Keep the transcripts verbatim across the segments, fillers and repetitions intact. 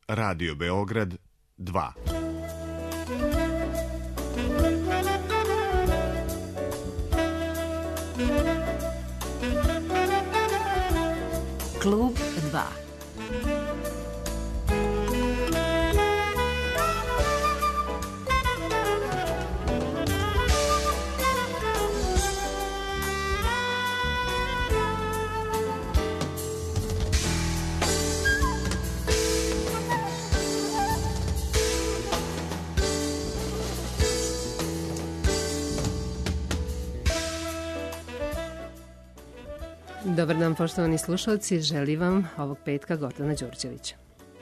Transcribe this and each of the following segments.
Radio Beograd dva. Klub dva. Dobar dan, poštovani slušalci, želim vam ovog petka Gordana Đurđevića.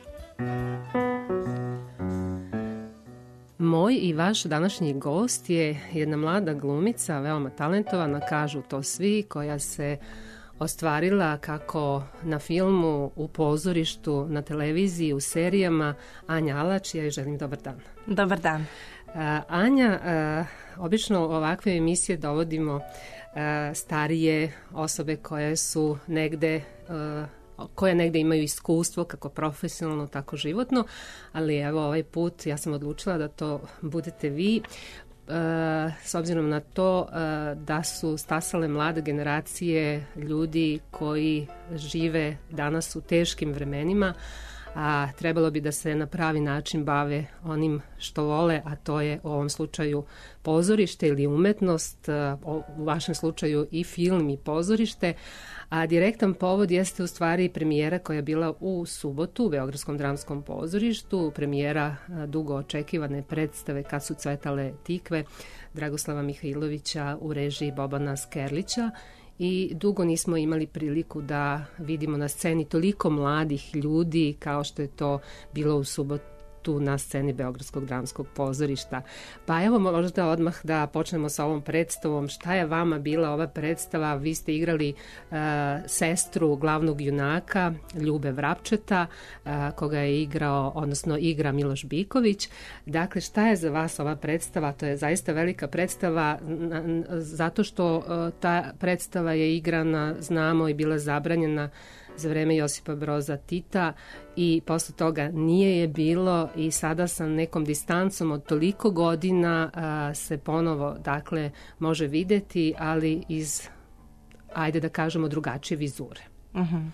Moj i vaš današnji gost je jedna mlada glumica, veoma talentovana, kažu to svi, koja se ostvarila kako na filmu, u pozorištu, na televiziji, u serijama. Anja Alač, ja joj želim dobar dan. Dobar dan. Uh, Anja, uh, obično ovakve emisije dovodimo uh, starije osobe koje su negde, uh, koje negde imaju iskustvo kako profesionalno, tako životno, ali evo ovaj put ja sam odlučila da to budete vi. Uh, s obzirom na to uh, da su stasale mlade generacije ljudi koji žive danas u teškim vremenima, a trebalo bi da se na pravi način bave onim što vole, a to je u ovom slučaju pozorište ili umetnost, u vašem slučaju i film i pozorište. A direktan povod jeste u stvari premijera koja je bila u subotu u Beogradskom dramskom pozorištu, premijera dugo očekivane predstave Kad su cvetale tikve Dragoslava Mihajlovića u režiji Bobana Skerlića. I dugo nismo imali priliku da vidimo na sceni toliko mladih ljudi kao što je to bilo u subotu na sceni Beogradskog dramskog pozorišta. Pa evo možda odmah da počnemo sa ovom predstavom. Šta je vama bila ova predstava? Vi ste igrali uh, sestru glavnog junaka Ljube Vrapčeta, uh, koga je igrao, odnosno igra Miloš Biković. Dakle, šta je za vas ova predstava? To je zaista velika predstava n- n- zato što uh, ta predstava je igrana, znamo, i bila zabranjena za vreme Josipa Broza Tita i posle toga nije je bilo i sada sa nekom distancom od toliko godina a, se ponovo, dakle, može videti, ali iz, ajde da kažemo, drugačije vizure. Uh-huh.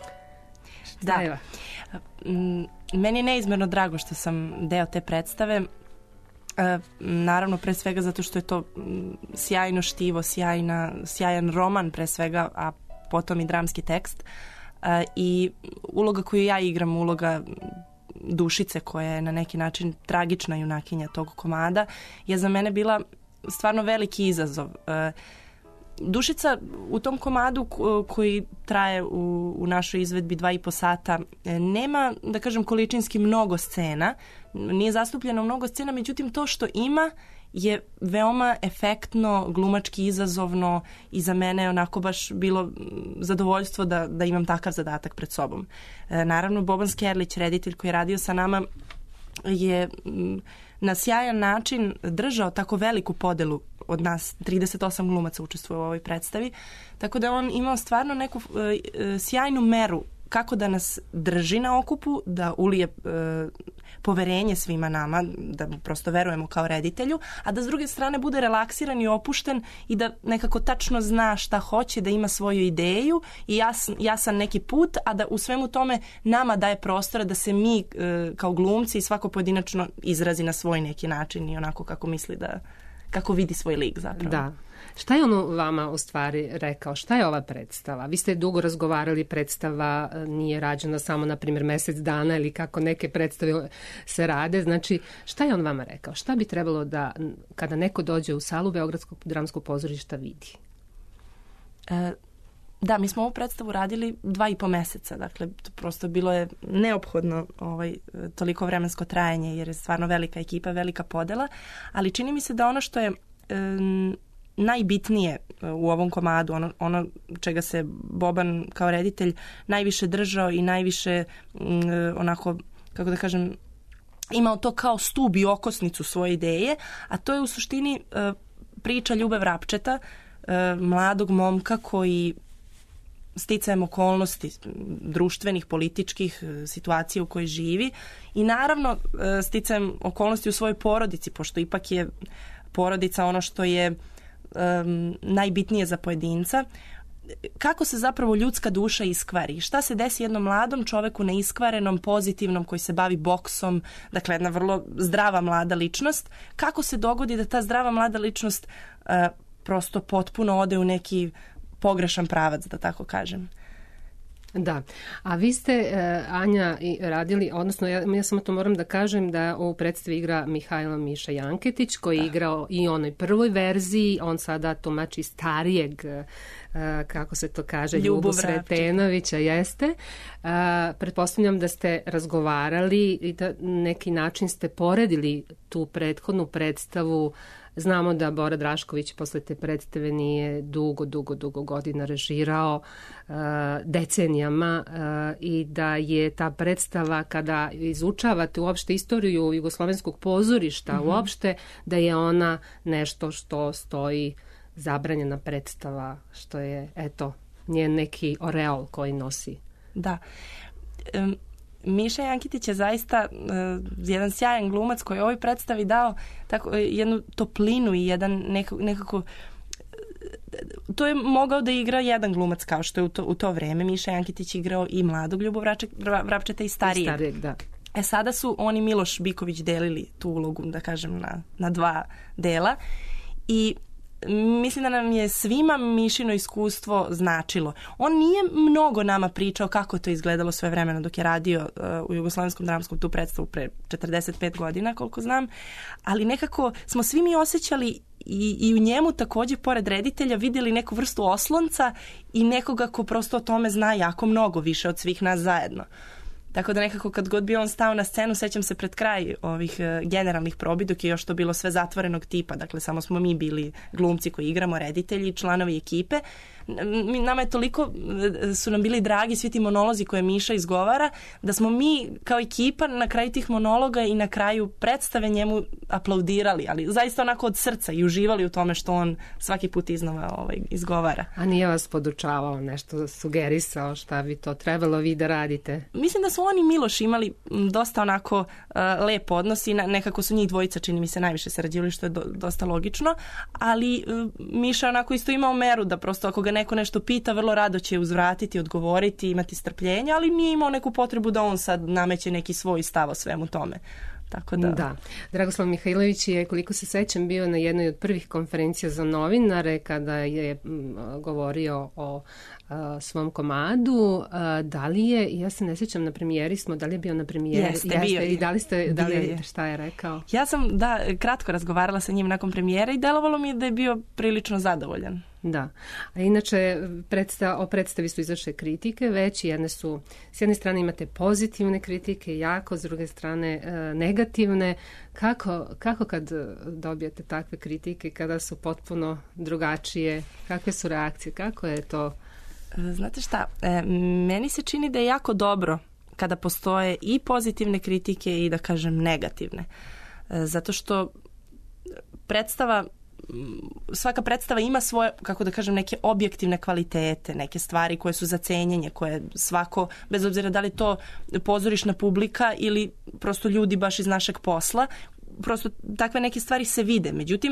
Da, meni je neizmerno drago što sam deo te predstave. E, naravno, pre svega zato što je to sjajno štivo, sjajna, sjajan roman pre svega, a potom i dramski tekst. Uh, i uloga koju ja igram, uloga Dušice, koja je na neki način tragična junakinja tog komada, je za mene bila stvarno veliki izazov. Uh, Dušica u tom komadu koji traje u, u našoj izvedbi dva i po sata nema, da kažem, količinski mnogo scena, nije zastupljeno mnogo scena, međutim to što ima je veoma efektno, glumački izazovno i za mene je onako baš bilo zadovoljstvo da, da imam takav zadatak pred sobom. E, naravno, Boban Skerlić, reditelj koji je radio sa nama, je na sjajan način držao tako veliku podelu od nas, trideset osam glumaca učestvuje u ovoj predstavi, tako da on imao stvarno neku e, sjajnu meru kako da nas drži na okupu, da ulije e, poverenje svima nama, da mu prosto verujemo kao reditelju, a da s druge strane bude relaksiran i opušten i da nekako tačno zna šta hoće, da ima svoju ideju i jasan, jasan neki put, a da u svemu tome nama daje prostora da se mi e, kao glumci i svako pojedinačno izrazi na svoj neki način i onako kako misli da, kako vidi svoj lik zapravo. Da. Šta je ono vama u stvari rekao? Šta je ova predstava? Vi ste dugo razgovarali, predstava nije rađena samo, na primjer, mesec dana ili kako neke predstave se rade. Znači, šta je on vama rekao? Šta bi trebalo da, kada neko dođe u salu Beogradskog dramskog pozorišta, vidi? E, da, mi smo ovu predstavu radili dva i po meseca. Dakle, to prosto bilo je neophodno ovaj, toliko vremensko trajanje jer je stvarno velika ekipa, velika podela. Ali čini mi se da ono što je E, najbitnije u ovom komadu, ono, ono čega se Boban kao reditelj najviše držao i najviše mm, onako, kako da kažem, imao to kao stub i okosnicu svoje ideje, a to je u suštini e, priča Ljube Vrapčeta, e, mladog momka koji sticajem okolnosti društvenih, političkih situacija u kojoj živi i naravno sticajem okolnosti u svojoj porodici, pošto ipak je porodica ono što je um, najbitnije za pojedinca. Kako se zapravo ljudska duša iskvari? Šta se desi jednom mladom čoveku neiskvarenom, pozitivnom, koji se bavi boksom, dakle jedna vrlo zdrava mlada ličnost? Kako se dogodi da ta zdrava mlada ličnost uh, prosto potpuno ode u neki pogrešan pravac, da tako kažem? Da, a vi ste, Anja, radili, odnosno ja, ja samo to moram da kažem da u predstavi igra Mihajlo Miša Janketić, koji je igrao i u onoj prvoj verziji, on sada tumači starijeg, kako se to kaže, Ljubu Sretenovića, jeste. Pretpostavljam da ste razgovarali i da neki način ste poredili tu prethodnu predstavu. Znamo da Bora Drašković posle te predstave nije dugo, dugo, dugo godina režirao, uh, decenijama uh, i da je ta predstava, kada izučavate uopšte istoriju jugoslovenskog pozorišta, mm-hmm. uopšte, da je ona nešto što stoji zabranjena predstava, što je, eto, njen neki oreol koji nosi. Da. Um... Miša Janketić je zaista uh, jedan sjajan glumac koji je ovoj predstavi dao tako, jednu toplinu i jedan nekako, nekako to je mogao da igra jedan glumac kao što je u to, u to vreme. Miša Janketić igrao i mladog Ljubu Vrapčeta i starijeg. I starijeg, da. E sada su oni Miloš Biković delili tu ulogu, da kažem, na, na dva dela i mislim da nam je svima Mišino iskustvo značilo. On nije mnogo nama pričao kako to izgledalo sve vremena dok je radio uh, u Jugoslovenskom dramskom tu predstavu pre četrdeset pet godina, koliko znam, ali nekako smo svi mi osjećali i, i u njemu također, pored reditelja, vidjeli neku vrstu oslonca i nekoga ko prosto o tome zna jako mnogo više od svih nas zajedno. Tako da nekako kad god bi on stao na scenu, sećam se pred kraj ovih uh, generalnih probi, dok je još to bilo sve zatvorenog tipa, dakle samo smo mi bili glumci koji igramo, reditelji, članovi ekipe. Nama je toliko, su nam bili dragi svi ti monolozi koje Miša izgovara, da smo mi kao ekipa na kraju tih monologa i na kraju predstave njemu aplaudirali, ali zaista onako od srca i uživali u tome što on svaki put iznova ovaj, izgovara. A nije vas podučavao, nešto sugerisao šta bi to trebalo vi da radite? Mislim da su oni Miloš imali dosta onako uh, lep odnos i na, nekako su njih dvojica, čini mi se, najviše sarađivali, što je do, dosta logično, ali uh, Miša onako isto imao meru da prosto ako ga neko nešto pita, vrlo rado će uzvratiti, odgovoriti, imati strpljenja, ali nije imao neku potrebu da on sad nameće neki svoj stav o svemu tome. Tako da... da. Dragoslav Mihajlović je, koliko se sećam, bio na jednoj od prvih konferencija za novinare kada je m, govorio o a, svom komadu. A, da li je, ja se ne sećam, na premijeri smo, da li je bio na premijeri? Jeste, Jeste bio I da li ste, da li, je. šta je rekao? Ja sam, da, kratko razgovarala sa njim nakon premijere i delovalo mi je da je bio prilično zadovoljan. Da, a inače predstav, o predstavi su izašle kritike, već jedne su, s jedne strane imate pozitivne kritike, jako, s druge strane e, negativne. Kako, kako kad dobijete takve kritike, kada su potpuno drugačije, kakve su reakcije, kako je to? Znate šta, e, meni se čini da je jako dobro kada postoje i pozitivne kritike i, da kažem, negativne. E, zato što predstava svaka predstava ima svoje, kako da kažem, neke objektivne kvalitete, neke stvari koje su za cenjenje, koje svako, bez obzira da li to pozorišna publika ili prosto ljudi baš iz našeg posla, prosto takve neke stvari se vide. Međutim,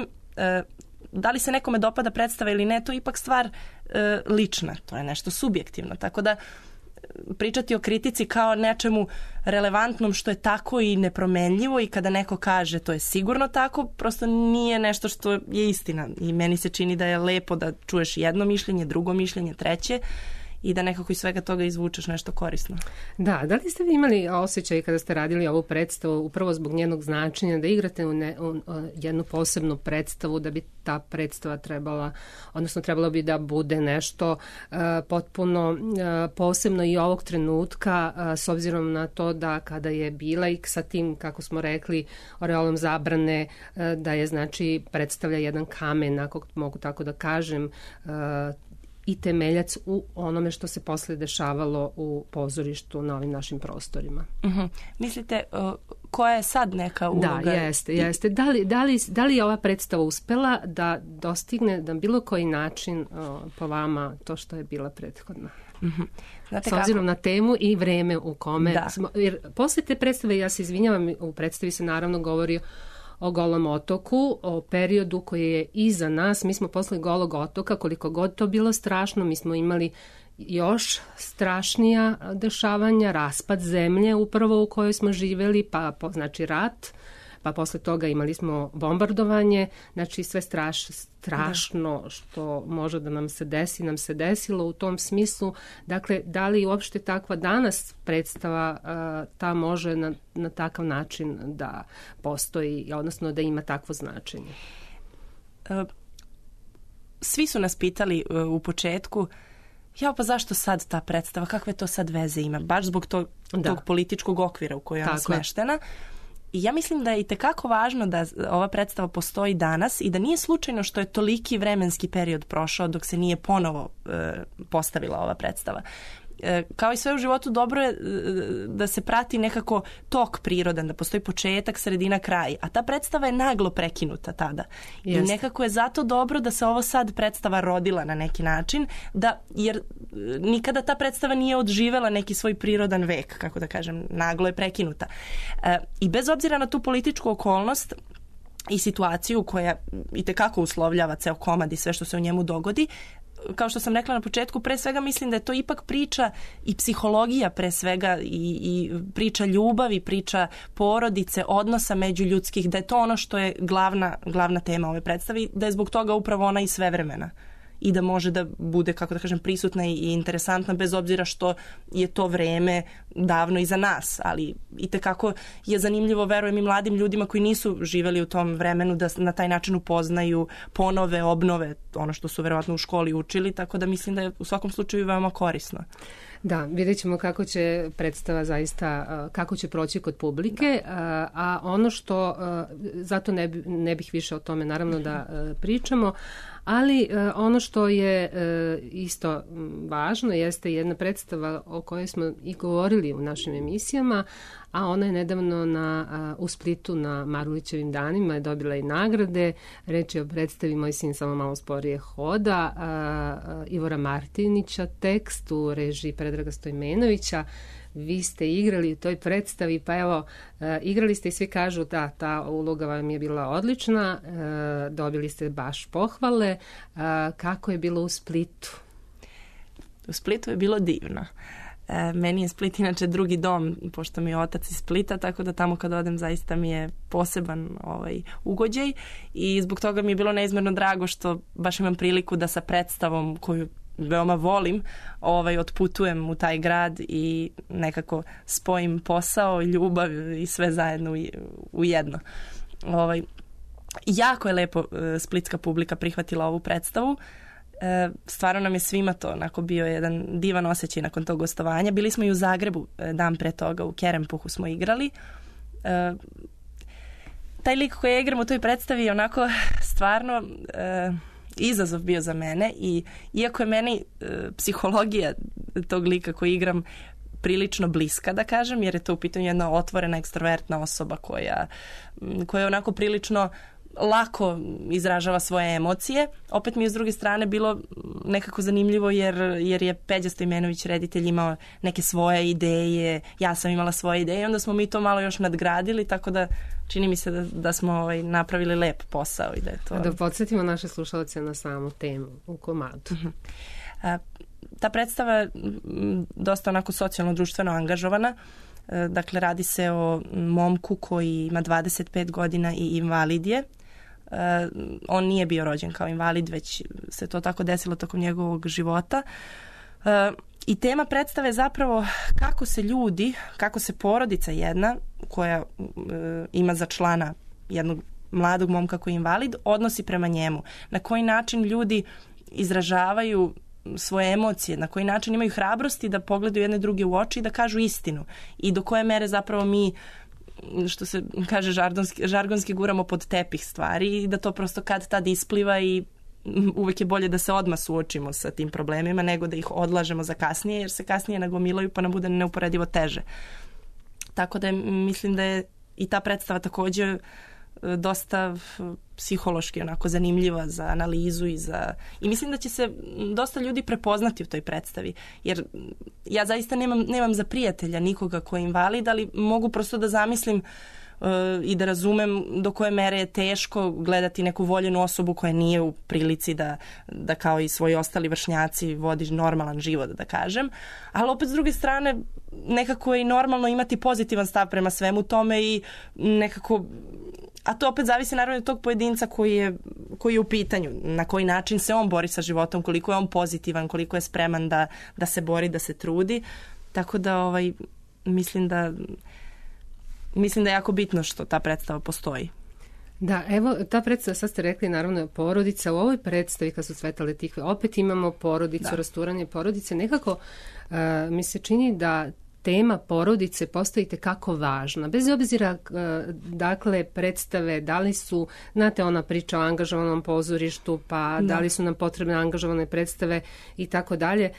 da li se nekome dopada predstava ili ne, to je ipak stvar lična, to je nešto subjektivno. Tako da pričati o kritici kao nečemu relevantnom što je tako i nepromenljivo i kada neko kaže to je sigurno tako, prosto nije nešto što je istina. I meni se čini da je lepo da čuješ jedno mišljenje, drugo mišljenje, treće i da nekako iz svega toga izvučeš nešto korisno. Da, da li ste vi imali osjećaj kada ste radili ovu predstavu, upravo zbog njenog značenja, da igrate u, ne, u jednu posebnu predstavu, da bi ta predstava trebala, odnosno trebalo bi da bude nešto uh, potpuno uh, posebno i ovog trenutka, uh, s obzirom na to da kada je bila i sa tim, kako smo rekli, oreolom zabrane, uh, da je, znači, predstavlja jedan kamen, ako mogu tako da kažem, uh, i temeljac u onome što se posle dešavalo u pozorištu na ovim našim prostorima. Uh-huh. Mislite, uh, koja je sad neka uloga? Da, jeste, jeste. Da li, da li, da li je ova predstava uspela da dostigne na bilo koji način uh, po vama to što je bila prethodna? Mm-hmm. Znate s obzirom kako? Na temu i vreme u kome da. Smo, jer poslije te predstave, ja se izvinjavam, u predstavi se naravno govori o Golom otoku, o periodu koji je iza nas. Mi smo posle Golog otoka, koliko god to bilo strašno, mi smo imali još strašnija dešavanja, raspad zemlje upravo u kojoj smo živjeli, pa znači rat, pa posle toga imali smo bombardovanje, znači sve straš, strašno da. Što može da nam se desi, nam se desilo u tom smislu. Dakle, da li uopšte takva danas predstava ta može na, na takav način da postoji, odnosno da ima takvo značenje? Svi su nas pitali u početku, ja, pa zašto sad ta predstava, kakve to sad veze ima? Baš zbog tog, tog političkog okvira u kojoj je ona smeštena. I ja mislim da je itekako važno da ova predstava postoji danas i da nije slučajno što je toliki vremenski period prošao dok se nije ponovo e, postavila ova predstava. E, kao i sve u životu, dobro je e, da se prati nekako tok prirodan, da postoji početak, sredina, kraj. A ta predstava je naglo prekinuta tada. Jest. I nekako je zato dobro da se ovo sad predstava rodila na neki način, da, jer nikada ta predstava nije odživela neki svoj prirodan vek, kako da kažem, naglo je prekinuta. E, I bez obzira na tu političku okolnost i situaciju koja itekako uslovljava ceo komad i sve što se u njemu dogodi, kao što sam rekla na početku, pre svega mislim da je to ipak priča i psihologija pre svega i, i priča ljubavi, priča porodice, odnosa međuljudskih, da je to ono što je glavna, glavna tema ove predstavi, da je zbog toga upravo ona i svevremena i da može da bude, kako da kažem, prisutna i interesantna bez obzira što je to vreme davno iza nas, ali itekako je zanimljivo, verujem, i mladim ljudima koji nisu živeli u tom vremenu da na taj način upoznaju, ponove, obnove ono što su verovatno u školi učili, tako da mislim da je u svakom slučaju veoma korisno. Da, vidjet ćemo kako će predstava zaista, kako će proći kod publike, da. A ono što, zato ne, ne bih više o tome naravno da pričamo, ali ono što je isto važno jeste jedna predstava o kojoj smo i govorili u našim emisijama, a ona je nedavno na, u Splitu na Marulićevim danima je dobila i nagrade. Reč je o predstavi Moj sin samo malo sporije hoda, a, a, Ivora Martinića, tekst u režiji Predraga Stojmenovića. Vi ste igrali u toj predstavi, pa evo, e, igrali ste i svi kažu da ta uloga vam je bila odlična, e, dobili ste baš pohvale. E, kako je bilo u Splitu? U Splitu je bilo divno. E, meni je Split inače drugi dom, pošto mi je otac iz Splita, tako da tamo kad odem zaista mi je poseban ovaj, ugođaj i zbog toga mi je bilo neizmjerno drago što baš imam priliku da sa predstavom koju veoma volim, ovaj, otputujem u taj grad i nekako spojim posao, ljubav i sve zajedno u, u jedno. Ovaj, jako je lepo e, splitska publika prihvatila ovu predstavu. E, stvarno nam je svima to onako bio jedan divan osjećaj nakon tog gostovanja. Bili smo i u Zagrebu e, dan pre toga, u Kerempuhu smo igrali. E, taj lik koji ja igram u toj predstavi je onako stvarno e, izazov bio za mene i iako je meni e, psihologija tog lika koji igram prilično bliska, da kažem, jer je to u pitanju jedna otvorena, ekstrovertna osoba koja, koja je onako prilično lako izražava svoje emocije. Opet mi je s druge strane bilo nekako zanimljivo jer, jer je Peđa Stojmenović, reditelj, imao neke svoje ideje, ja sam imala svoje ideje, onda smo mi to malo još nadgradili, tako da čini mi se da, da smo ovaj, napravili lep posao. I da, je to... da podsjetimo naše slušalce na samu temu u komadu. Uh-huh. A, ta predstava je dosta onako socijalno-društveno angažovana. Dakle, radi se o momku koji ima dvadeset pet godina i invalid je. Uh, on nije bio rođen kao invalid, već se to tako desilo tokom njegovog života. Uh, I tema predstave je zapravo kako se ljudi, kako se porodica jedna koja uh, ima za člana jednog mladog momka koji je invalid, odnosi prema njemu. Na koji način ljudi izražavaju svoje emocije, na koji način imaju hrabrosti da pogledaju jedne druge u oči i da kažu istinu. I do koje mere zapravo mi, što se kaže žargonski, žargonski guramo pod tepih stvari i da to prosto kad tad ispliva i uvek je bolje da se odmah suočimo sa tim problemima nego da ih odlažemo za kasnije, jer se kasnije nagomilaju pa nam bude neuporedivo teže. Tako da je, mislim da je i ta predstava također dosta psihološki onako zanimljiva za analizu i za i mislim da će se dosta ljudi prepoznati u toj predstavi, jer ja zaista nemam, nemam za prijatelja nikoga ko je invalid, ali mogu prosto da zamislim uh, i da razumem do koje mere je teško gledati neku voljenu osobu koja nije u prilici da, da kao i svoji ostali vršnjaci vodi normalan život, da kažem, ali opet s druge strane nekako je i normalno imati pozitivan stav prema svemu tome i nekako, a to opet zavisi naravno od tog pojedinca koji je, koji je u pitanju, na koji način se on bori sa životom, koliko je on pozitivan, koliko je spreman da, da se bori, da se trudi. Tako da ovaj, mislim da mislim da je jako bitno što ta predstava postoji. Da, evo, ta predstava, sad ste rekli, naravno, porodica. U ovoj predstavi, kad su Cvetale tikve, opet imamo porodicu, da. Rasturanje porodice. Nekako uh, mi se čini da tema porodice postoji tekako važna. Bez obzira, dakle, predstave, da li su, znate, ona priča o angažovanom pozorištu, pa da, da li su nam potrebne angažovane predstave i tako dalje.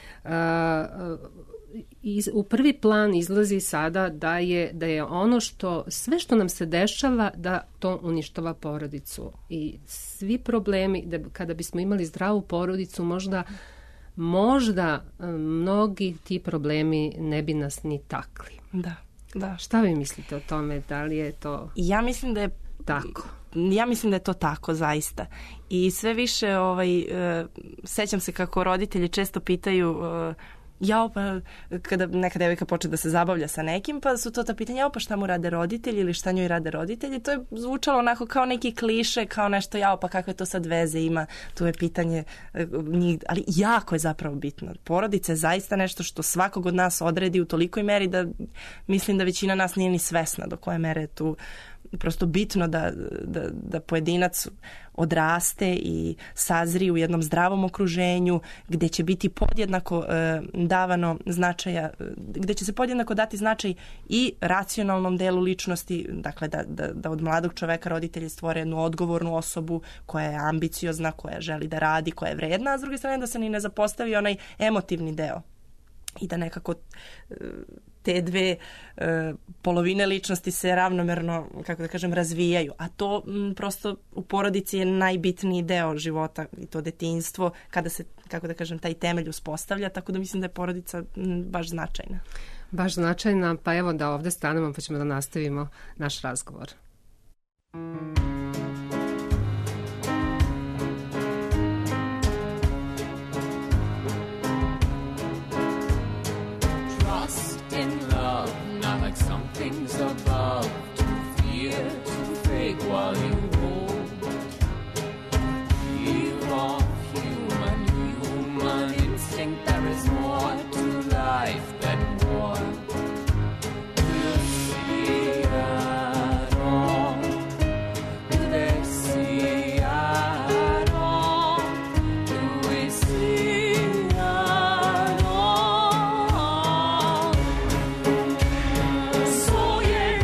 U prvi plan izlazi sada da je, da je ono što, sve što nam se dešava, da to uništava porodicu. I svi problemi, da kada bismo imali zdravu porodicu, možda možda mnogi ti problemi ne bi nas ni takli. Da, da. Šta vi mislite o tome? Da li je to ja mislim da je tako? Ja mislim da je to tako, zaista. I sve više, ovaj, uh, sećam se kako roditelji često pitaju uh, jao, pa kada neka devojka počne da se zabavlja sa nekim, pa su to ta pitanja, jao, pa šta mu rade roditelji ili šta njoj rade roditelji. To je zvučalo onako kao neki kliše, kao nešto, jao, pa kakve to sad veze ima, tu je pitanje njih, ali jako je zapravo bitno. Porodica je zaista nešto što svakog od nas odredi u tolikoj meri da mislim da većina nas nije ni svesna do koje mere je tu prosto bitno da, da, da pojedinac odraste i sazri u jednom zdravom okruženju gdje će biti podjednako e, davano značaja, gdje će se podjednako dati značaj i racionalnom delu ličnosti, dakle da, da, da od mladog čoveka roditelji stvore jednu odgovornu osobu koja je ambiciozna, koja želi da radi, koja je vredna, a s druge strane da se ni ne zapostavi onaj emotivni deo i da nekako te dve e, polovine ličnosti se ravnomerno, kako da kažem, razvijaju. A to m, prosto u porodici je najbitniji deo života i to detinjstvo kada se, kako da kažem, taj temelj uspostavlja, tako da mislim da je porodica m, baš značajna. Baš značajna, pa evo da ovdje stanemo pa ćemo da nastavimo naš razgovor. Things above, to fear, to fake while you hold. Fear of human, human instinct, there is more to life than war. We'll see at all. Do they see at all? Do we see at all? So yeah,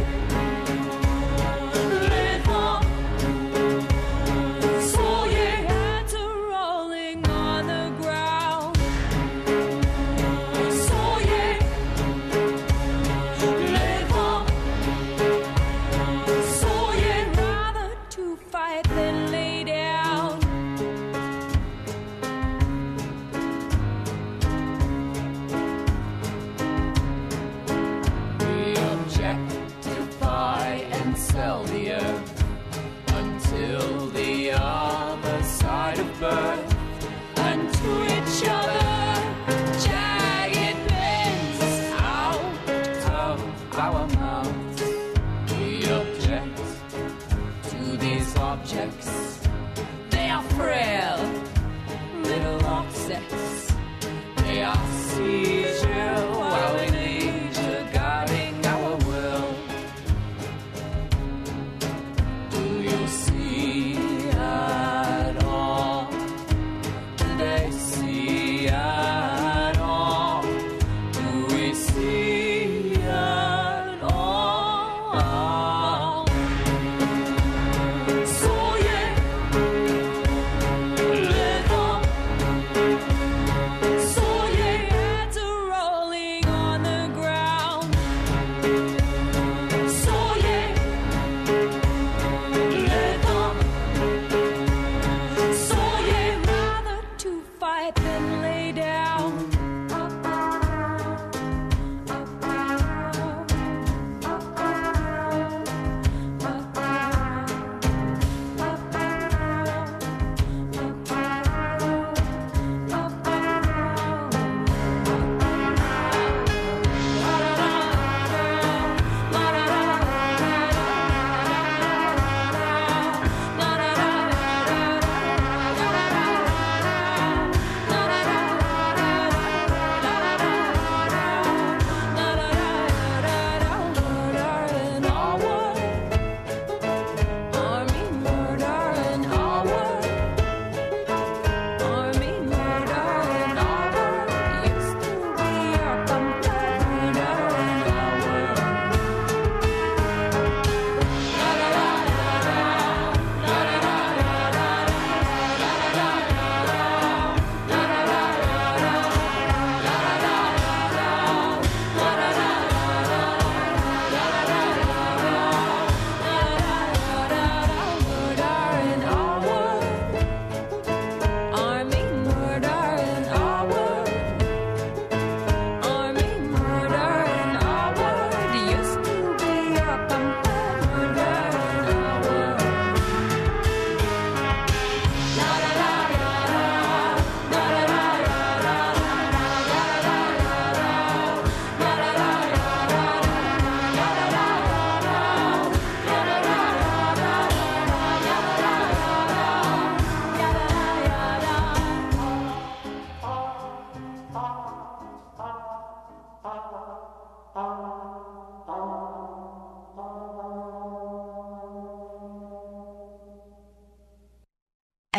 live on. So yeah, hands are rolling on the ground. So yeah, live on. So yeah, rather to fight than lay down. We objectify and sell the earth until the other side of birth, and to each other jagged bends out of our mouths. We object to these objects. They are frail little objects. They are seizure while we leisure guarding our will. Do you see at all? Do they see at all? Do we see at all? So yeah,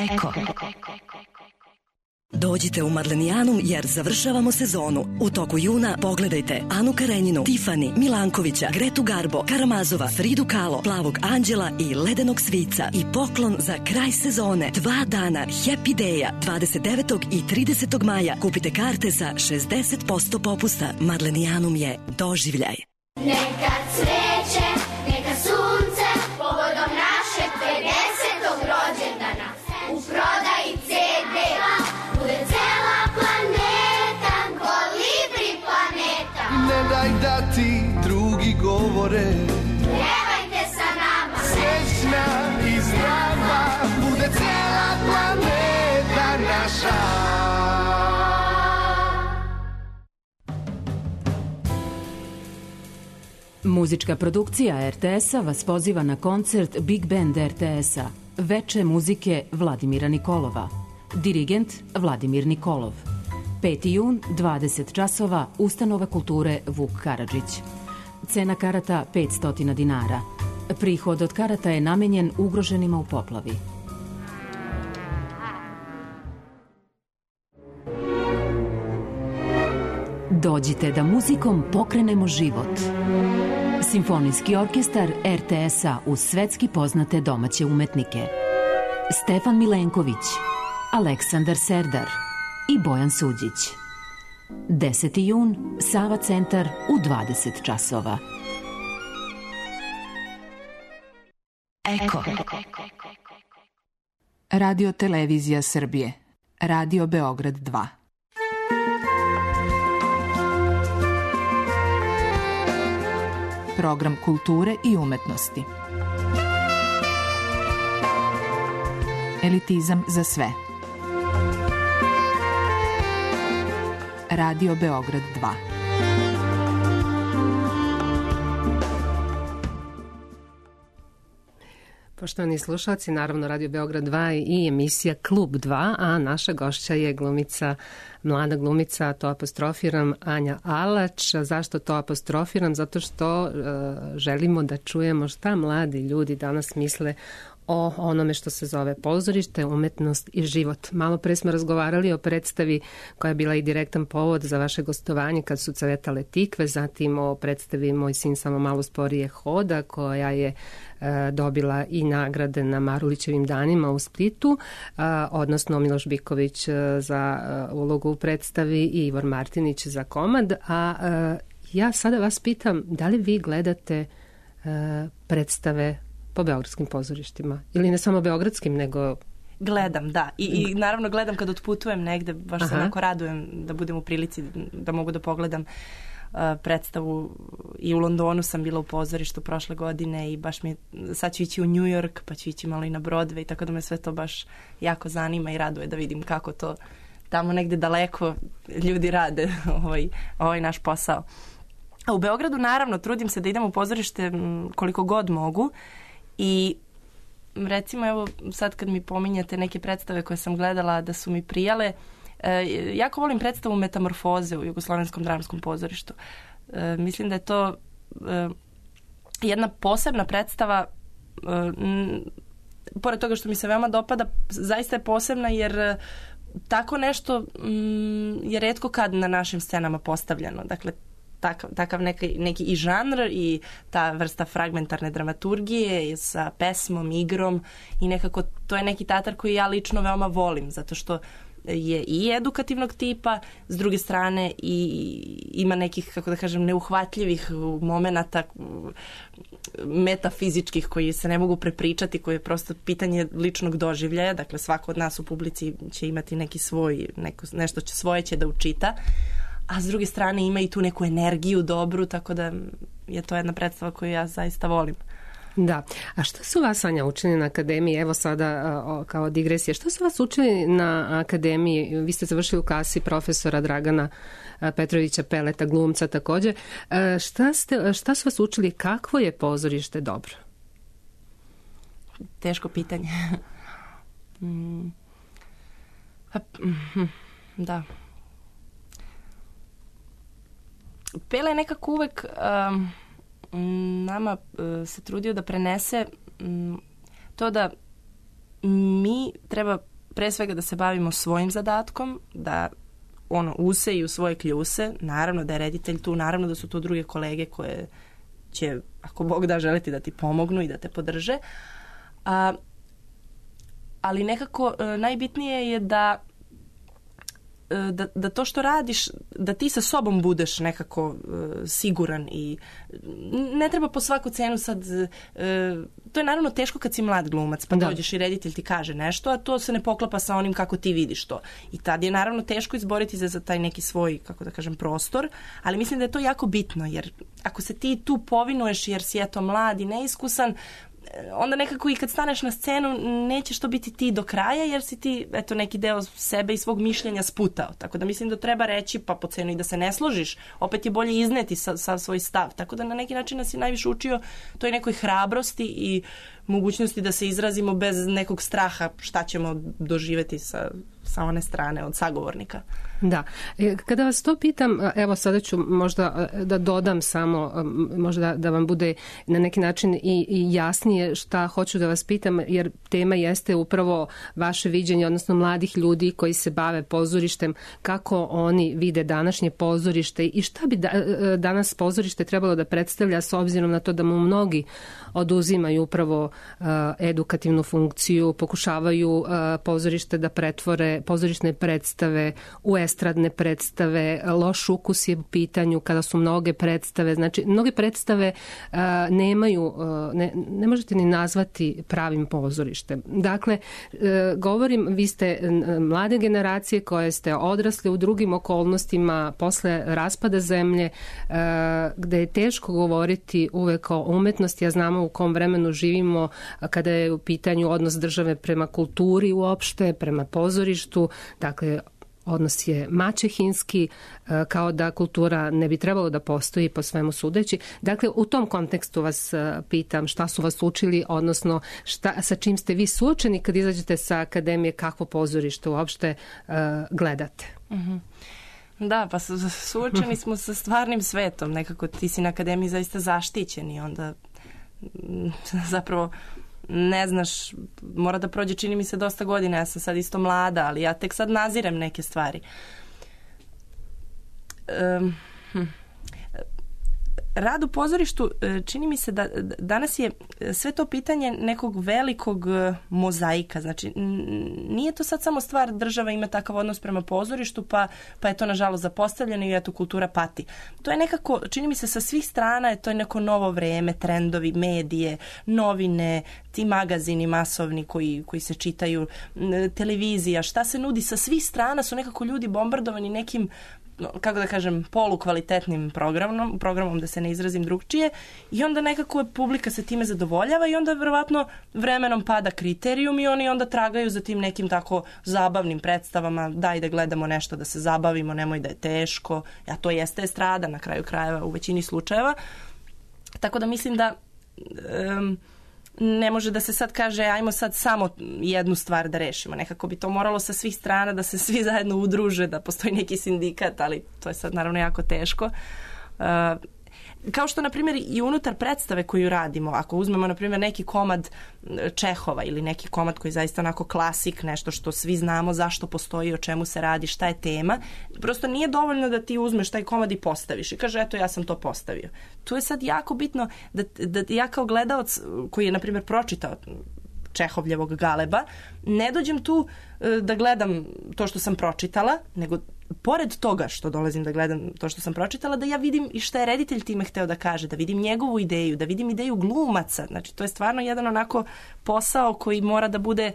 Eko. Dođite u Madlenijanum jer završavamo sezonu. U toku juna pogledajte Anu Karenjinu, Tifani, Milankovića, Gretu Garbo, Karamazova, Fridu Kahlo, Plavog anđela i Ledenog svica. I poklon za kraj sezone. Dva dana Happy Day-a dvadeset devetog i tridesetog maja. Kupite karte za šezdeset posto popusta. Madlenijanum je doživljaj. Neka cveće, neka sunce, povodom našeg pedesetog rođendana. U prodaji ce de-a bude cela planeta, Kolibri planeta. Ne daj da ti drugi govore, Pjevajte sa nama, srećna i zdrava, bude cela planeta naša. Muzička produkcija er te es-a vas poziva na koncert Big Band er te es-a. Veče muzike Vladimira Nikolova. Dirigent Vladimir Nikolov. peti jun, dvadeset časova, Ustanova kulture Vuk Karadžić. Cena karata petsto dinara. Prihod od karata je namenjen ugroženima u poplavi. Dođite da muzikom pokrenemo život. Simfonijski orkestar er te es-a uz svetski poznate domaće umetnike. Stefan Milenković, Aleksandar Serdar i Bojan Suđić. deseti jun, Sava centar u dvadeset časova. Eko. Radio Televizija Srbije. Radio Beograd dva. Program kulture i umetnosti. Elitizam za sve. Radio Beograd dva. Poštovani slušalci, naravno Radio Beograd dva i emisija Klub dva, a naša gošća je glumica, mlada glumica, to apostrofiram, Anja Alač. Zašto to apostrofiram? Zato što uh, želimo da čujemo šta mladi ljudi danas misle o onome što se zove pozorište, umetnost i život. Malo pre smo razgovarali o predstavi koja je bila i direktan povod za vaše gostovanje kad su cvetale tikve, zatim o predstavi Moj sin samo malo sporije hoda koja je e, dobila i nagrade na Marulićevim danima u Splitu, e, odnosno Miloš Biković za e, ulogu u predstavi i Ivor Martinić za komad. A e, ja sada vas pitam, da li vi gledate e, predstave po beogradskim pozorištima? Ili ne samo beogradskim, nego... Gledam, da. I, i naravno gledam kad otputujem negde, baš Aha. se onako radujem da budem u prilici da mogu da pogledam uh, predstavu. I u Londonu sam bila u pozorištu prošle godine i baš mi, sad ću ići u New York, pa ću ići malo i na Broadway, tako da me sve to baš jako zanima i raduje da vidim kako to tamo negde daleko ljudi rade ovaj, ovaj naš posao. A u Beogradu naravno trudim se da idem u pozorište koliko god mogu. I recimo evo sad kad mi pominjate neke predstave koje sam gledala da su mi prijale, e, jako volim predstavu Metamorfoze u Jugoslovenskom dramskom pozorištu. E, mislim da je to e, jedna posebna predstava, e, m, pored toga što mi se veoma dopada, zaista je posebna jer e, tako nešto m, je retko kad na našim scenama postavljeno. Dakle, takav, takav neki, neki i žanr i ta vrsta fragmentarne dramaturgije sa pesmom, igrom i nekako to je neki teatar koji ja lično veoma volim zato što je i edukativnog tipa, s druge strane i ima nekih, kako da kažem, neuhvatljivih momenata metafizičkih koji se ne mogu prepričati, koji je prosto pitanje ličnog doživljaja, dakle svako od nas u publici će imati neki svoj, neko, nešto će svoje će da učita, a s druge strane ima i tu neku energiju dobru, tako da je to jedna predstava koju ja zaista volim. Da. A što su vas, Anja, učili na akademiji? Evo sada o, kao digresija. Što su vas učili na akademiji? Vi ste završili u kasi profesora Dragana Petrovića Peleta, glumca također. Šta, ste, šta su vas učili? Kakvo je pozorište dobro? Teško pitanje. Da. Pele je nekako uvek... Um, nama se trudio da prenese to da mi treba pre svega da se bavimo svojim zadatkom, da ono use i u svoje kljuse, naravno da je reditelj tu, naravno da su tu druge kolege koje će, ako Bog da, želiti da ti pomognu i da te podrže. A, ali nekako najbitnije je da Da, da to što radiš, da ti sa sobom budeš nekako uh, siguran i ne treba po svaku cenu sad, uh, to je naravno teško kad si mlad glumac, pa da. Dođeš i reditelj ti kaže nešto, a to se ne poklapa sa onim kako ti vidiš to. I tad je naravno teško izboriti se za taj neki svoj, kako da kažem, prostor, ali mislim da je to jako bitno, jer ako se ti tu povinuješ jer si eto mlad i neiskusan, onda nekako i kad staneš na scenu nećeš to biti ti do kraja jer si ti eto neki deo sebe i svog mišljenja sputao. Tako da mislim da treba reći pa po cenu i da se ne složiš, opet je bolje izneti sa, sa svoj stav. Tako da na neki način nas je najviše učio toj nekoj hrabrosti i mogućnosti da se izrazimo bez nekog straha šta ćemo doživjeti sa, sa one strane od sagovornika. Da. Kada vas to pitam, evo sada ću možda da dodam samo, možda da vam bude na neki način i, i jasnije šta hoću da vas pitam, jer tema jeste upravo vaše viđenje, odnosno mladih ljudi koji se bave pozorištem, kako oni vide današnje pozorište i šta bi da, danas pozorište trebalo da predstavlja s obzirom na to da mu mnogi oduzimaju upravo uh, edukativnu funkciju, pokušavaju uh, pozorište da pretvore pozorišne predstave u estradne predstave, loš ukus je u pitanju kada su mnoge predstave, znači mnoge predstave uh, nemaju, uh, ne, ne možete ni nazvati pravim pozorištem. Dakle, uh, govorim, vi ste mlade generacije koje ste odrasle u drugim okolnostima posle raspada zemlje, uh, gde je teško govoriti uvek o umetnosti, ja znamo u kom vremenu živimo kada je u pitanju odnos države prema kulturi uopšte, prema pozorištu, dakle odnos je maćehinski, kao da kultura ne bi trebalo da postoji po svemu sudeći. Dakle, u tom kontekstu vas pitam šta su vas učili, odnosno šta, sa čim ste vi suočeni kad izađete sa akademije, kakvo pozorište uopšte uh, gledate? Mhm. Da, pa suočeni smo sa stvarnim svetom. Nekako ti si na akademiji zaista zaštićen i onda zapravo ne znaš, mora da prođe, čini mi se, dosta godina, ja sam sad isto mlada, ali ja tek sad nazirem neke stvari. Um, hm. Rad u pozorištu, čini mi se da danas je sve to pitanje nekog velikog mozaika, znači nije to sad samo stvar država ima takav odnos prema pozorištu pa, pa je to nažalost zapostavljeno i eto kultura pati. To je nekako, čini mi se sa svih strana je to je neko novo vreme, trendovi, medije, novine, ti magazini masovni koji, koji se čitaju, televizija, šta se nudi sa svih strana su nekako ljudi bombardovani nekim, kako da kažem, polukvalitetnim programom, programom da se ne izrazim drugčije i onda nekako publika se time zadovoljava i onda verovatno vremenom pada kriterijum i oni onda tragaju za tim nekim tako zabavnim predstavama, daj da gledamo nešto da se zabavimo, nemoj da je teško, a to jeste estrada na kraju krajeva u većini slučajeva. Tako da mislim da um, ne može da se sad kaže ajmo sad samo jednu stvar da rešimo. Nekako bi to moralo sa svih strana da se svi zajedno udruže, da postoji neki sindikat, ali to je sad naravno jako teško. Uh, kao što, na primjer, i unutar predstave koju radimo, ako uzmemo, na primjer, neki komad Čehova ili neki komad koji je zaista onako klasik, nešto što svi znamo zašto postoji, o čemu se radi, šta je tema, prosto nije dovoljno da ti uzmeš taj komad i postaviš i kaže, eto, ja sam to postavio. Tu je sad jako bitno da, da ja kao gledalac koji je, na primjer, pročitao Čehovljevog Galeba, ne dođem tu da gledam to što sam pročitala, nego pored toga što dolazim da gledam to što sam pročitala, da ja vidim i šta je reditelj time hteo da kaže, da vidim njegovu ideju, da vidim ideju glumaca. Znači, to je stvarno jedan onako posao koji mora da bude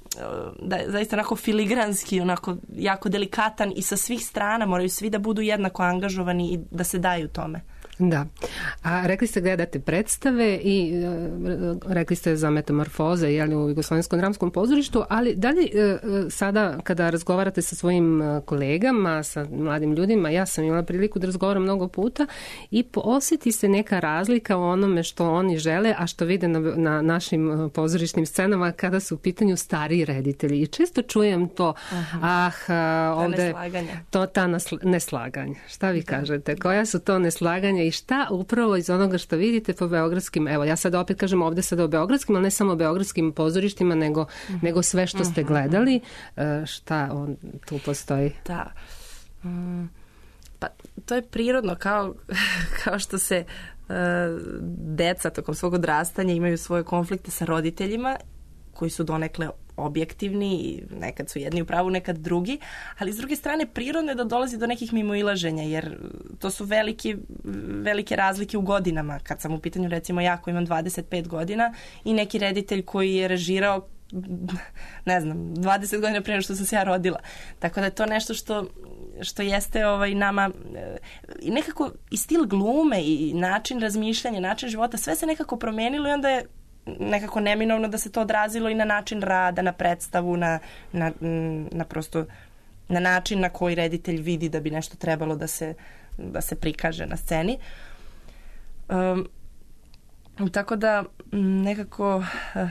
da je zaista onako filigranski, onako jako delikatan i sa svih strana moraju svi da budu jednako angažovani i da se daju tome. Da. A rekli ste gledate predstave i uh, rekli ste za metamorfoze jeli, u Jugoslovenskom dramskom pozorištu, ali da li uh, sada kada razgovarate sa svojim kolegama, sa mladim ljudima, ja sam imala priliku da razgovaram mnogo puta i osjeti se neka razlika u onome što oni žele, a što vide na, na našim pozorišnim scenama kada su u pitanju stariji reditelji. I često čujem to, aha, ah, ovde, neslaganja. To ta nasl- neslaganja. Šta vi kažete? Koja su to neslaganja i šta upravo iz onoga što vidite po beogradskim, evo ja sad opet kažem ovde sada o beogradskim, ali ne samo o beogradskim pozorištima, nego, mm-hmm. nego sve što ste gledali, šta on, tu postoji? Da. Mm, pa to je prirodno, kao, kao što se uh, deca tokom svog odrastanja imaju svoje konflikte sa roditeljima koji su donekle objektivni i nekad su jedni u pravu, nekad drugi, ali s druge strane prirodno je da dolazi do nekih mimoilaženja, jer to su velike, velike razlike u godinama. Kad sam u pitanju, recimo ja koji imam dvadeset pet godina i neki reditelj koji je režirao, ne znam, dvadeset godina prije što sam se ja rodila. Tako da je to nešto što, što jeste ovaj, nama i nekako i stil glume i način razmišljanja, način života, sve se nekako promenilo i onda je nekako neminovno da se to odrazilo i na način rada, na predstavu, na, na, na prosto na način na koji reditelj vidi da bi nešto trebalo da se, da se prikaže na sceni. Um, tako da nekako uh,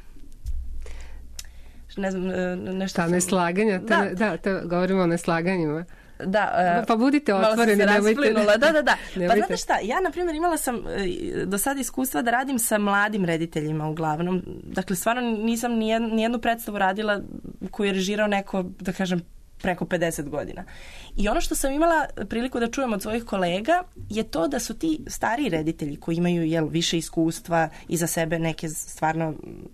ne znam, nešto... Ta neslaganja, te, da, da te, govorimo o neslaganjima. Da, pa budite otvoreni, nemojte. Da, da, da. Pa znate šta, ja na primjer imala sam do sada iskustva da radim sa mladim rediteljima uglavnom. Dakle, stvarno nisam nijednu predstavu radila koju je režirao neko, da kažem, preko pedeset godina. I ono što sam imala priliku da čujem od svojih kolega je to da su ti stariji reditelji koji imaju jel, više iskustva i za sebe neke stvarno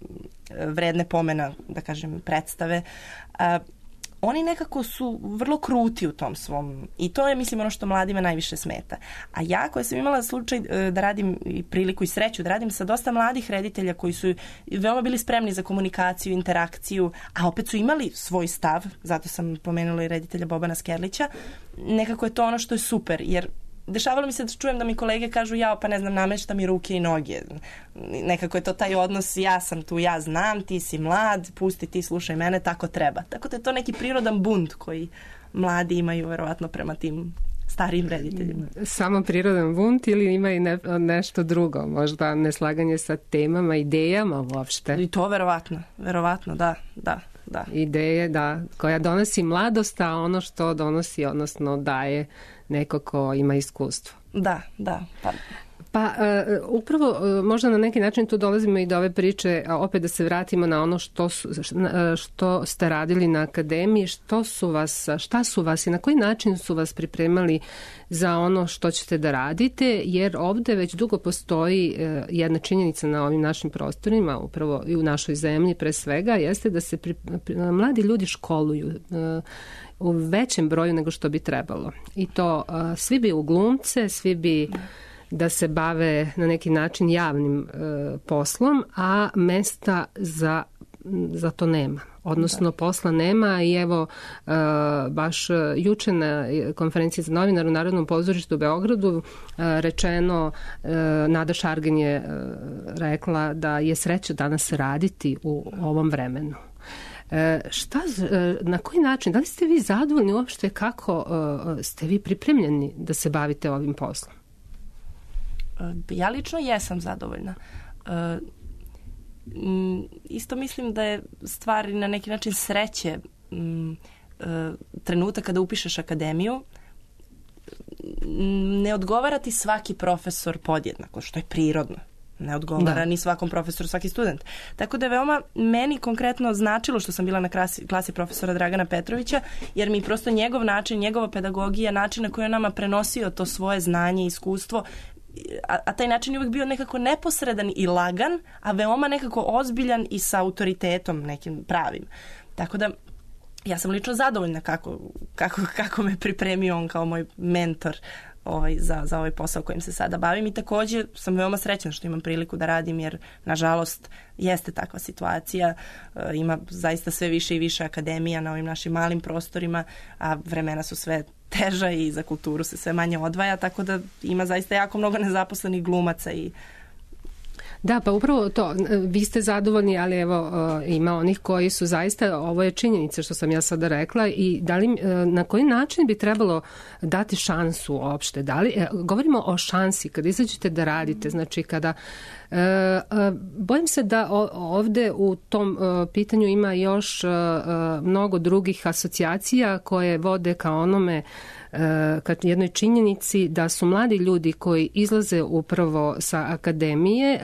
vredne pomena, da kažem, predstave, a, oni nekako su vrlo kruti u tom svom i to je, mislim, ono što mladima najviše smeta. A ja koja sam imala slučaj da radim i priliku i sreću da radim sa dosta mladih reditelja koji su veoma bili spremni za komunikaciju, interakciju, a opet su imali svoj stav, zato sam pomenula i reditelja Bobana Skerlića, nekako je to ono što je super, jer dešavalo mi se da čujem da mi kolege kažu ja pa ne znam, namešta mi ruke i noge. Nekako je to taj odnos, ja sam tu, ja znam, ti si mlad, pusti ti, slušaj mene, tako treba. Tako da je to neki prirodan bunt koji mladi imaju verovatno prema tim starijim rediteljima. Samo prirodan bunt ili ima i ne, nešto drugo, možda neslaganje sa temama, idejama uopšte? I to verovatno, verovatno, da, da. Da. Ideje, da, koja donosi mladost, a ono što donosi, odnosno daje neko ko ima iskustvo. Da, da. Pa, pa uh, upravo uh, možda na neki način tu dolazimo i do ove priče, a opet da se vratimo na ono što, su, što ste radili na akademiji, što su vas, šta su vas i na koji način su vas pripremali za ono što ćete da radite, jer ovde već dugo postoji uh, jedna činjenica na ovim našim prostorima, upravo i u našoj zemlji pre svega, jeste da se pri, pri, mladi ljudi školuju uh, u većem broju nego što bi trebalo. I to uh, svi bi u glumce, svi bi da se bave na neki način javnim uh, poslom, a mesta za, za to nema. Odnosno da. Posla nema i evo uh, baš juče na konferenciji za novinar u Narodnom pozorištu u Beogradu uh, rečeno, uh, Nada Šargen je uh, rekla da je sreća danas raditi u ovom vremenu. Šta, na koji način, da li ste vi zadovoljni uopšte kako uh, ste vi pripremljeni da se bavite ovim poslom? Ja lično jesam zadovoljna. Uh, isto mislim da je stvar na neki način sreće um, uh, trenutak kada upišeš akademiju. Ne odgovara ti svaki profesor podjednako, što je prirodno. Ne odgovara da. Ni svakom profesoru, svaki student. Tako da je veoma meni konkretno značilo što sam bila na klasi, klasi profesora Dragana Petrovića, jer mi prosto njegov način, njegova pedagogija, način na koji je nama prenosio to svoje znanje i iskustvo, a, a taj način je uvijek bio nekako neposredan i lagan, a veoma nekako ozbiljan i sa autoritetom nekim pravim. Tako da ja sam lično zadovoljna kako, kako, kako me pripremio on kao moj mentor Ovaj, za, za ovaj posao kojim se sada bavim i također sam veoma srećna što imam priliku da radim jer nažalost jeste takva situacija, e, ima zaista sve više i više akademija na ovim našim malim prostorima, a vremena su sve teža i za kulturu se sve manje odvaja, tako da ima zaista jako mnogo nezaposlenih glumaca i Da, pa upravo to, vi ste zadovoljni, ali evo ima onih koji su zaista, ovo je činjenica što sam ja sada rekla i da li, na koji način bi trebalo dati šansu uopšte, da li, govorimo o šansi kada izađete da radite, znači kada bojim se da ovde u tom pitanju ima još mnogo drugih asocijacija koje vode ka onome ka jednoj činjenici da su mladi ljudi koji izlaze upravo sa akademije,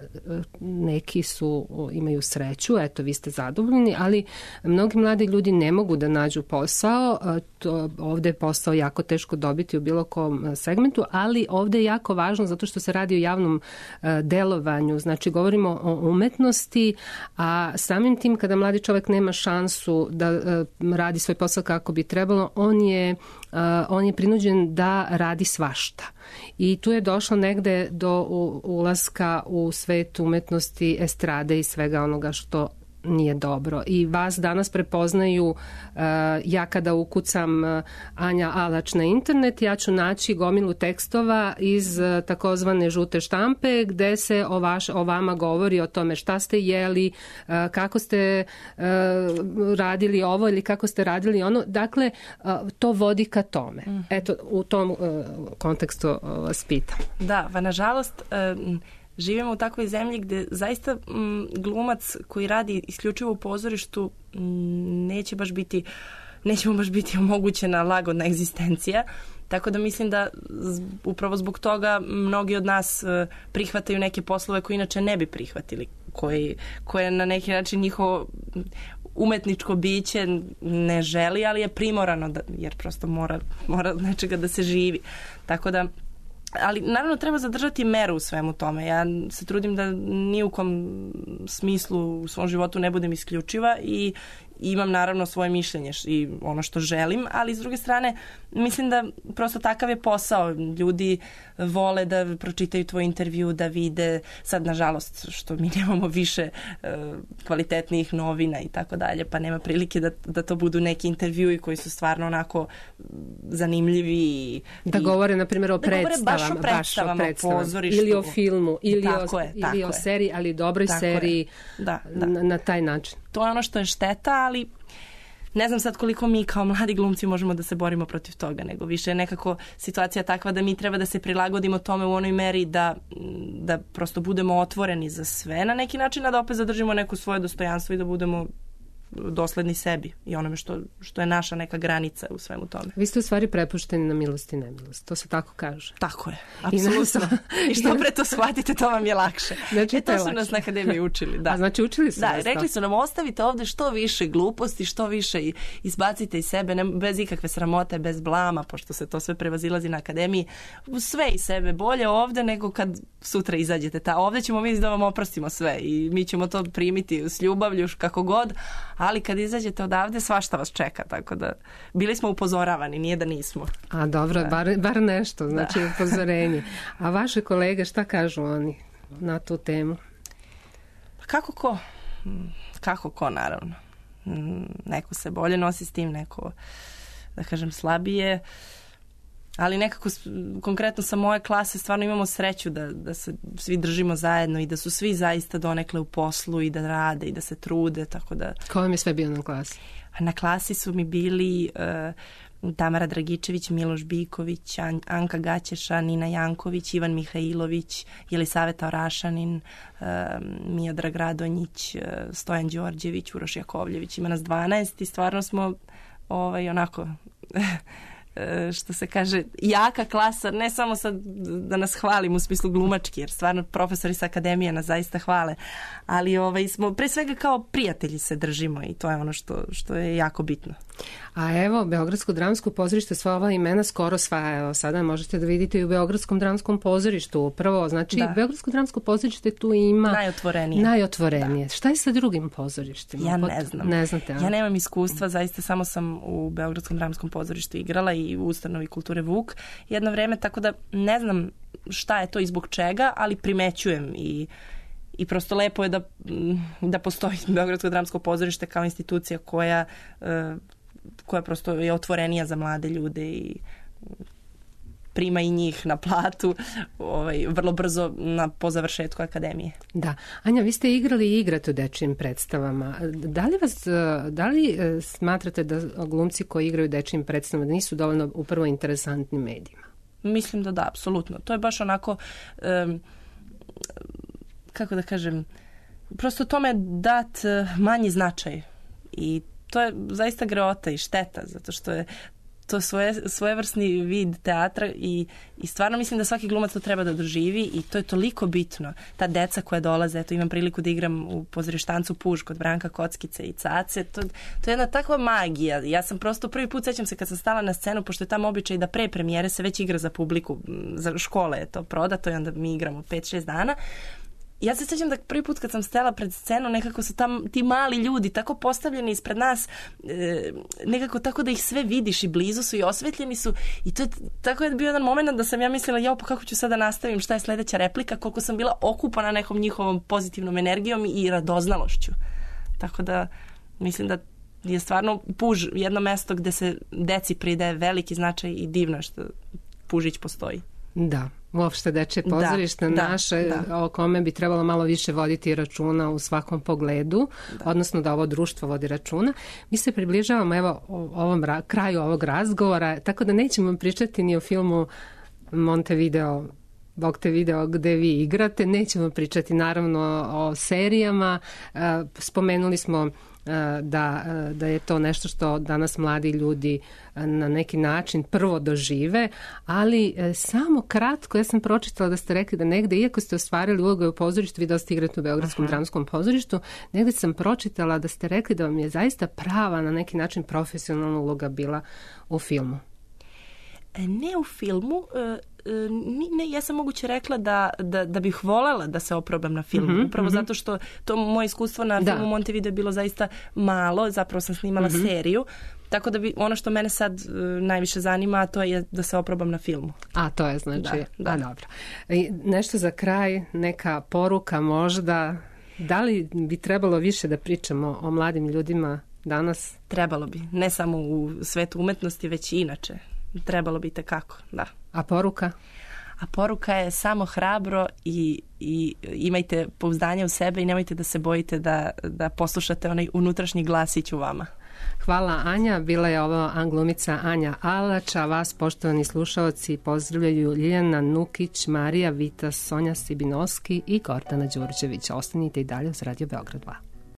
neki su, imaju sreću, eto vi ste zadovoljni, ali mnogi mladi ljudi ne mogu da nađu posao. To, ovde je posao jako teško dobiti u bilo kom segmentu, ali ovde je jako važno zato što se radi o javnom delovanju. Znači, govorimo o umetnosti, a samim tim kada mladi čovjek nema šansu da radi svoj posao kako bi trebalo, on je, on je prinuđen da radi svašta. I tu je došlo negde do ulaska u svet umetnosti, estrade i svega onoga što nije dobro. I vas danas prepoznaju, uh, ja kada ukucam uh, Anja Alač na internet, ja ću naći gomilu tekstova iz uh, takozvane žute štampe gde se o, vaš, o vama govori o tome šta ste jeli, uh, kako ste uh, radili ovo ili kako ste radili ono. Dakle, uh, to vodi ka tome. Mm. Eto, u tom uh, kontekstu uh, vas pitam. Da, pa nažalost uh, živimo u takvoj zemlji gde zaista m, glumac koji radi isključivo u pozorištu m, neće baš biti, neće mu baš biti omogućena lagodna egzistencija. Tako da mislim da z, upravo zbog toga mnogi od nas uh, prihvataju neke poslove koje inače ne bi prihvatili, koji, koje na neki način njihovo umetničko biće ne želi, ali je primorano da, jer prosto mora, mora nečega da se živi. Tako da ali naravno treba zadržati meru u svemu tome. Ja se trudim da ni u kom smislu u svom životu ne budem isključiva i imam naravno svoje mišljenje i ono što želim, ali s druge strane mislim da prosto takav je posao. Ljudi vole da pročitaju tvoj intervju, da vide, sad nažalost što mi nemamo više uh, kvalitetnijih novina i tako dalje, pa nema prilike da, da to budu neki intervjui koji su stvarno onako zanimljivi. I, da govore na primjer o predstavama, baš o predstavama, baš o predstavama pozorištu. Ili o filmu, ili, tako o, je, ili o seriji, ali dobroj tako seriji da, da. Na, na taj način. To je ono što je šteta, ali ne znam sad koliko mi kao mladi glumci možemo da se borimo protiv toga, nego više je nekako situacija takva da mi treba da se prilagodimo tome u onoj meri da, da prosto budemo otvoreni za sve na neki način, a da opet zadržimo neko svoje dostojanstvo i da budemo dosledni sebi i onome što, što je naša neka granica u svemu tome. Vi ste u stvari prepušteni na milost i nemilost, to se tako kaže. Tako je, apsolutno. I, I što pre to shvatite, to vam je lakše. Znači, e, to su nas na akademiji učili. Da. A znači učili su da, nas rekli to. su nam ostavite ovde što više gluposti, što više izbacite iz sebe, ne, bez ikakve sramote, bez blama, pošto se to sve prevazilazi na akademiji. Sve iz sebe, bolje ovde nego kad sutra izađete. Ta, ovde ćemo mi da vam oprostimo sve i mi ćemo to primiti s ljubavlju, kako god, ali kad izađete odavde svašta vas čeka, tako da bili smo upozoravani, nije da nismo. A dobro, da. bar, bar nešto, znači da. upozorenje. A vaše kolege, šta kažu oni na tu temu? Kako ko? Kako ko, naravno. Neko se bolje nosi s tim, neko, da kažem, slabije. Ali nekako, konkretno sa moje klase, stvarno imamo sreću da, da se svi držimo zajedno i da su svi zaista donekle u poslu i da rade i da se trude, tako da... Ko vam je sve bio na klasi? Na klasi su mi bili uh, Tamara Dragičević, Miloš Biković, An- Anka Gaćeša, Nina Janković, Ivan Mihajlović, Jelisaveta Orašanin, uh, Miodrag Radonjić, uh, Stojan Đorđević, Uroš Jakovljević. Ima nas dvanaest i stvarno smo ovaj, onako... što se kaže, jaka klasa, ne samo sad da nas hvalim u smislu glumački, jer stvarno profesori sa akademije nas zaista hvale, ali ovaj, smo pre svega kao prijatelji se držimo i to je ono što, što je jako bitno. A evo, Beogradsko dramsko pozorište, sva ova imena skoro sva, evo, sada možete da vidite i u Beogradskom dramskom pozorištu upravo, znači da. Beogradsko dramsko pozorište tu ima najotvorenije. Najotvorenije. Da. Šta je sa drugim pozorištima? Ja ne znam. Ne znate, ja nemam iskustva, zaista samo sam u Beogradskom dramskom pozorištu igrala i u ustanovi kulture Vuk jedno vreme, tako da ne znam šta je to i zbog čega, ali primećujem i I prosto lepo je da, da postoji Beogradsko dramsko pozorište kao institucija koja, koja prosto je otvorenija za mlade ljude i prima i njih na platu ovaj, vrlo brzo na, po završetku akademije. Da. Anja, vi ste igrali i igrate u dečijim predstavama. Da li, vas, da li smatrate da glumci koji igraju u dečijim predstavama nisu dovoljno upravo interesantni medijima? Mislim da da, apsolutno. To je baš onako... Um, kako da kažem, prosto tome dat manji značaj i to je zaista greota i šteta, zato što je to svoje, svojevrsni vid teatra i, i stvarno mislim da svaki glumac to treba da doživi i to je toliko bitno. Ta deca koja dolaze, eto imam priliku da igram u pozorištancu Puž kod Branka Kockice i Cace, to, to je jedna takva magija. Ja sam prosto prvi put, sećam se kad sam stala na scenu, pošto je tamo običaj da pre premijere se već igra za publiku, za škole je to prodato i onda mi igramo pet šest dana. Ja se sjećam da prvi put kad sam stela pred scenu, nekako su tam ti mali ljudi tako postavljeni ispred nas, e, nekako tako da ih sve vidiš i blizu su i osvetljeni su i to je tako je bio jedan moment da sam ja mislila, jao, pa kako ću sada nastavim, šta je sledeća replika, koliko sam bila okupana nekom njihovom pozitivnom energijom i radoznalošću. Tako da mislim da je stvarno Puž jedno mesto gde se deci pridaje veliki značaj i divno što Pužić postoji. Da, uopšte dečje pozorište da, naše, da. o kome bi trebalo malo više voditi računa u svakom pogledu, da. Odnosno da ovo društvo vodi računa. Mi se približavamo evo ovom kraju ovog razgovora, tako da nećemo pričati ni o filmu Montevideo, Montevideo gde vi igrate, nećemo pričati naravno o serijama, spomenuli smo da, da je to nešto što danas mladi ljudi na neki način prvo dožive, ali samo kratko, ja sam pročitala da ste rekli da negde, iako ste ostvarili ulogu u pozorištu, vi dosta igrate u Beogradskom uh-huh. dramskom pozorištu, negde sam pročitala da ste rekli da vam je zaista prava na neki način profesionalna uloga bila u filmu. Ne u filmu, ne, ja sam moguće rekla da, da, da bih volela da se oprobam na filmu, mm-hmm, upravo mm-hmm. zato što to moje iskustvo na da. filmu Montevideo je bilo zaista malo, zapravo sam snimala mm-hmm. seriju, tako da bi ono što mene sad uh, najviše zanima, to je da se oprobam na filmu. A to je znači, da, da. A, dobro. I nešto za kraj, neka poruka možda, da li bi trebalo više da pričamo o mladim ljudima danas? Trebalo bi, ne samo u svetu umetnosti, već i inače. Trebalo bi tekako, da. A poruka? A poruka je samo hrabro i, i imajte pouzdanje u sebe i nemojte da se bojite da, da poslušate onaj unutrašnji glasić u vama. Hvala Anja, bila je ovo glumica Anja Alač, a vas poštovani slušaoci pozdravljaju Ljiljana Nukić, Marija Vita, Sonja Sibinovski i Gordana Đurđević. Ostanite i dalje uz Radio Beograd dva.